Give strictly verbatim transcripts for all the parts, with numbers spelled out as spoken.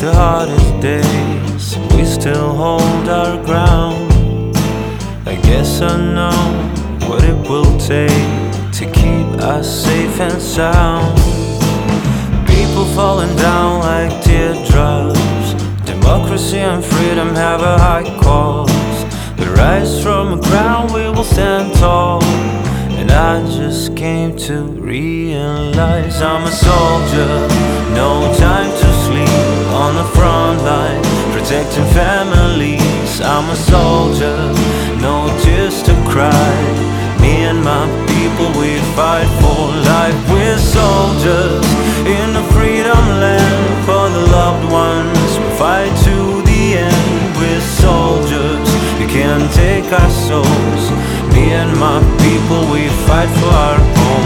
the hardest days, we still hold our ground. I guess I know what it will take to keep us safe and sound. People falling down like teardrops. Democracy and freedom have a high cost, but rise from the ground, we will stand tall. And I just came to realize I'm a soldier, no time to sleep on the front line, protecting families. I'm a soldier, no tears to cry. Me and my people, we fight for life. We're soldiers in the freedom land, for the loved ones we fight to the end. We're soldiers, you can't take our souls. Me and my people, we fight for our home.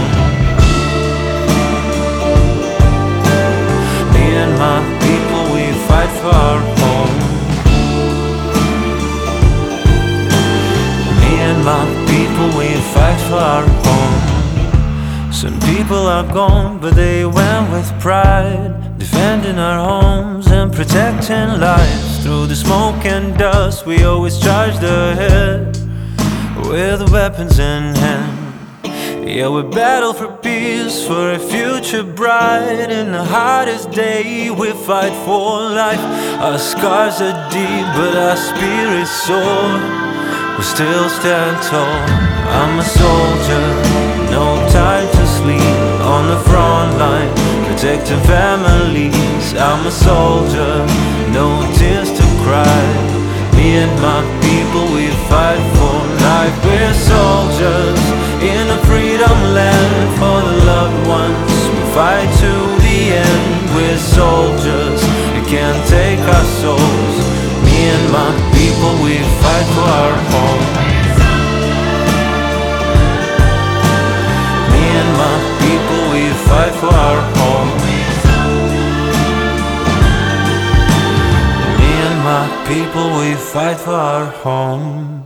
Me and my people, we fight for our home. Me and my people, we fight for our home. Some people are gone, but they went with pride, defending our homes and protecting lives. Through the smoke and dust, we always charged ahead with weapons in hand. Yeah, we battle for peace, for a future bright. In the hardest day, we fight for life. Our scars are deep, but our spirit's soar. We still stand tall. I'm a soldier, no time to sleep on the front line, protecting families. I'm a soldier, no tears to cry. Me and my people, we fight for life. We're soldiers in a freedom land, for the loved ones we fight to the end. We're soldiers, you can't take our souls. Me and my people, we fight for our home. Me and my people, we fight for our home. Me and my people, we fight for our home.